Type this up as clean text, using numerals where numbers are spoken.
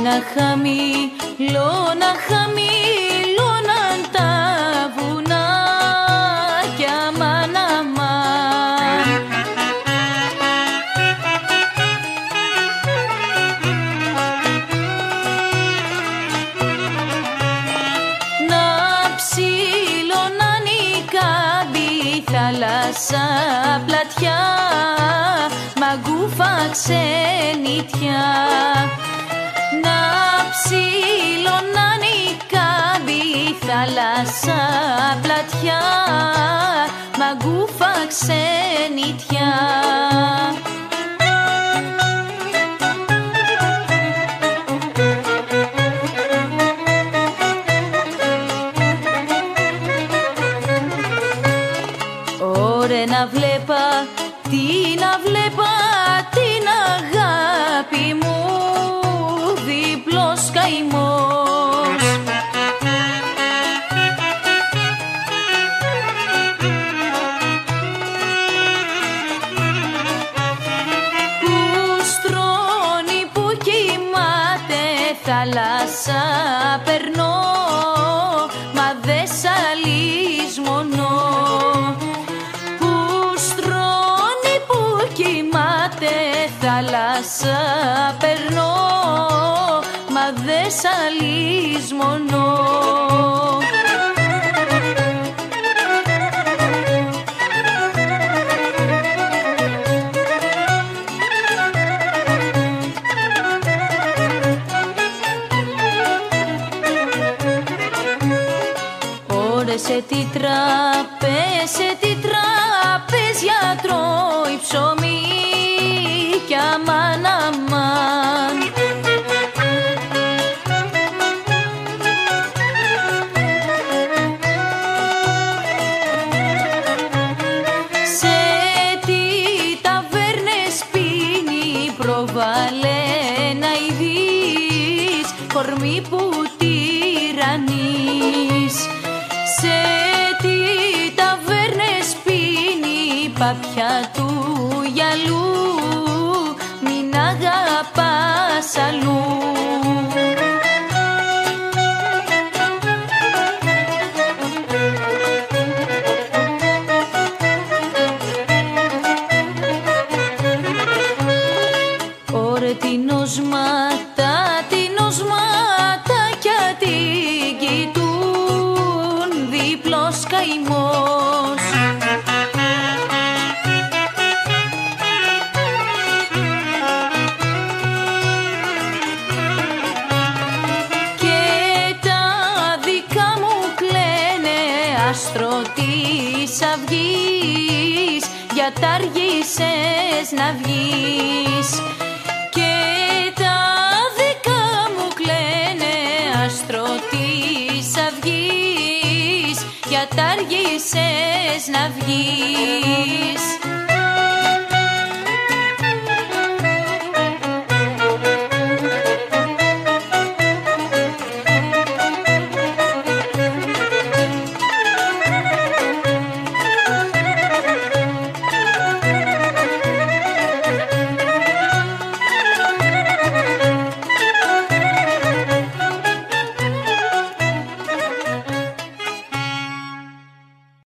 χαμηλώνα, χαμηλώναν τα βουνάκια αμάν, αμάν. Να ψηλώναν οι κάμποι θάλασσα πλατιά, μαγκούφα ξενιτιά. Να ψηλώναν οι κάμποι θάλασσα πλατιά, μαγκούφα ξενιτιά. Ωρε να βλέπα, τι να βλέπα, την αγάπη μου, διπλός καημός. Που στρώνει, που κοιμάται θάλασσα περνώ, μα δε σ' αλυσμονώ. Που στρώνει, που κοιμάται θάλασσα περνώ, μα δε σ' αλυσμονώ. Ωρε σε τι τραπέζια τρώει ψωμί κι αμάν, αμάν. Σε τι ταβέρνες πίνει, προβάλλε να ειδείς, κορμί που τυραννείς. Σε τι ταβέρνες πίνει, παπιά του γυαλού, μην αγαπάς αλλού. Ωρε την οσμάτα, κι την κοιτούν, διπλός καημός. Και τα δικά μου κλαίνε, άστρο της αυγής, γιατί άργησες να βγεις. Και τα δικά μου κλαίνε, άστρο της αυγής, γιατί άργησες να βγεις.